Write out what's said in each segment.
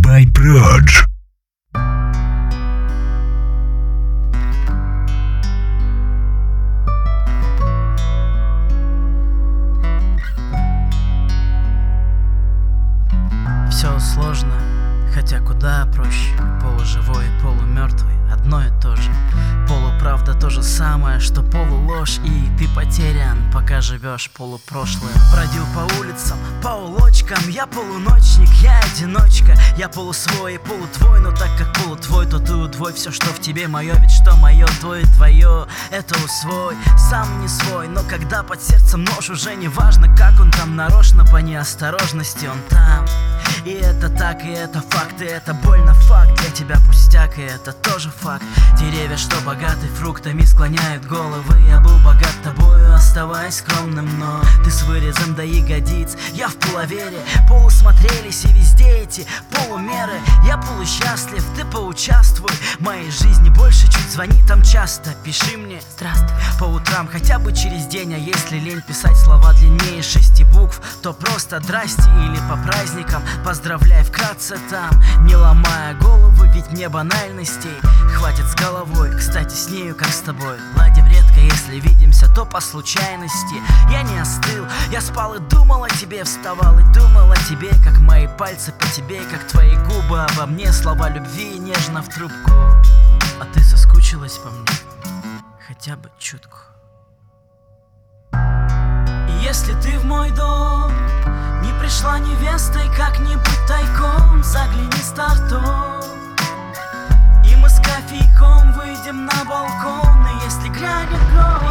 by Proj. Все сложно, хотя куда проще. Полуживой и полумертвый, одно и то же. Полуправда то же самое, что полуложь. И ты потерян, пока живешь полупрошлым. Бродил по улицам, по улочкам. Я полуночник, я одиночка. Я полусвой и полутвой, но так как полутвой, то ты удвой. Все, что в тебе мое, ведь что мое, то и твое. Это усвой, сам не свой. Но когда под сердцем нож, уже не важно, как он там нарочно. По неосторожности он там. И это так, и это факт, и это больно факт. Для тебя пустяк, и это тоже факт. Деревья, что богаты фруктами, склоняют головы. Я был богат тобою, оставаясь скромным, но ты с вырезом до ягодиц. Я в полувере, полусмотрелись, и везде эти полумеры. Я полусчастлив, ты поучаствуй в моей жизни больше чуть. Звони там часто, пиши мне здравствуй по утрам, хотя бы через день. А если лень писать слова длиннее 6 букв, то просто здрасте или по праздникам поздравляй вкратце там, не ломая голову, ведь мне банальностей хватит с головой. Кстати, с нею, как с тобой, ладим редко, если видимся, то по случайности. Я не остыл, я спал и думал о тебе, вставал и думал о тебе, как мои пальцы по тебе, как твои губы обо мне, слова любви нежно в трубку. А ты соскучилась по мне, хотя бы чутку. И если ты в мой дом не пришла невестой, как-нибудь тайком загляни с торта, и мы с кофейком выйдем на балкон. И если грянет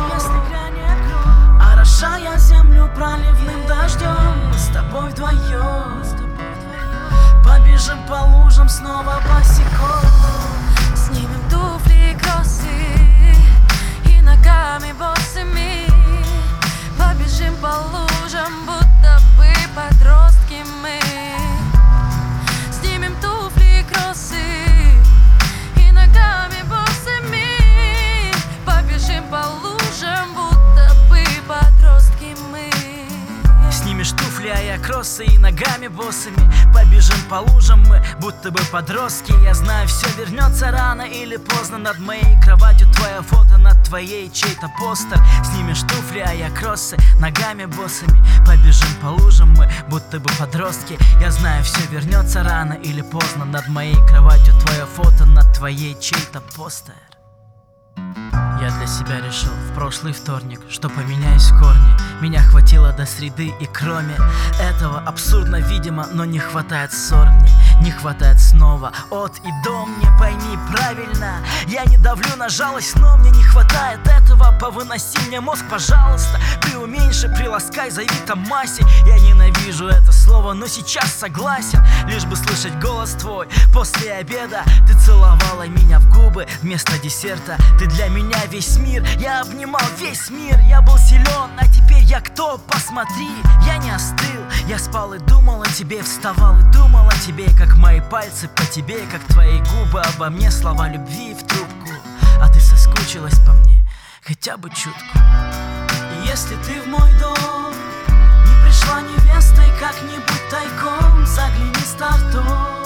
гром, орошая землю проливным дождем, мы с тобой вдвоем побежим по лужам снова босиком. Снимем туфли и кроссы и ногами босыми побежим по лужам, будто бы подростки мы. Снимем туфли и кроссы и ногами босыми побежим по лужам, будто бы подростки мы. Снимешь туфли, а я кроссы, и ногами босыми побежим по лужам мы, будто бы подростки. Я знаю, все вернется рано или поздно. Над моей кроватью твое фото, над твоей чей-то постер. Снимешь туфли, а я кроссы, ногами босыми побежим по лужам мы, будто бы подростки. Я знаю, все вернется рано или поздно. Над моей кроватью твое фото, над твоей чей-то постер. Я для себя решил в прошлый вторник, что поменяюсь в корне. Меня хватило до среды, и кроме этого абсурдно, видимо, но не хватает ссор мне. Не хватает снова от и до мне, пойми правильно. Я не давлю на жалость, но мне не хватает этого. Повыноси мне мозг, пожалуйста, преуменьши, приласкай, зови там массе. Я ненавижу это слово, но сейчас согласен, лишь бы слышать голос твой. После обеда ты целовала меня в губы вместо десерта. Ты для меня весь мир, я обнимал весь мир. Я был силен, а теперь я кто? Посмотри, я не остыл. Я спал и думал о тебе, вставал и думал о тебе, как мои пальцы по тебе, как твои губы обо мне, слова любви в трубку. А ты соскучилась по мне, хотя бы чутку. И если ты в мой дом не пришла невестой, как-нибудь тайком загляни с торта,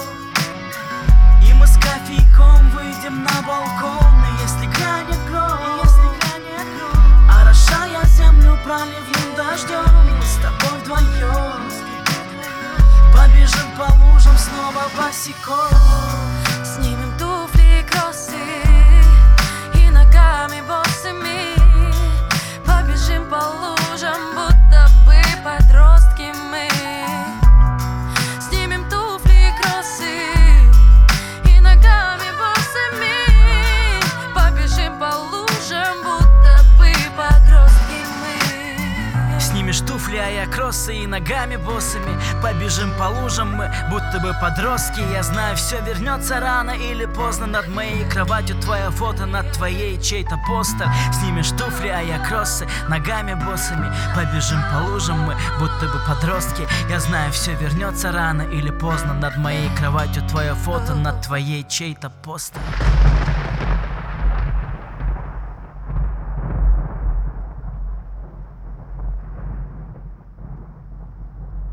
и мы с кофейком выйдем на балкон. И если грянет гром, орошая землю проливным дождем, мы с тобой вдвоем побежим по лужам снова босиком. Снимем туфли и кроссы и ногами босыми побежим по лужам, будто бы подростки мы. Снимем туфли и кроссы и ногами босыми побежим по лужам, будто бы подростки мы. Снимешь туфли, а я кроссы, и ногами босыми побежим по лужам мы, будто бы подростки. Я знаю, все вернется рано или поздно. Над моей кроватью твое фото, над твоей чей-то постер. Снимешь туфли, а я кроссы, ногами босыми побежим по лужам мы, будто бы подростки. Я знаю, все вернется рано или поздно. Над моей кроватью твое фото, над твоей чей-то постер.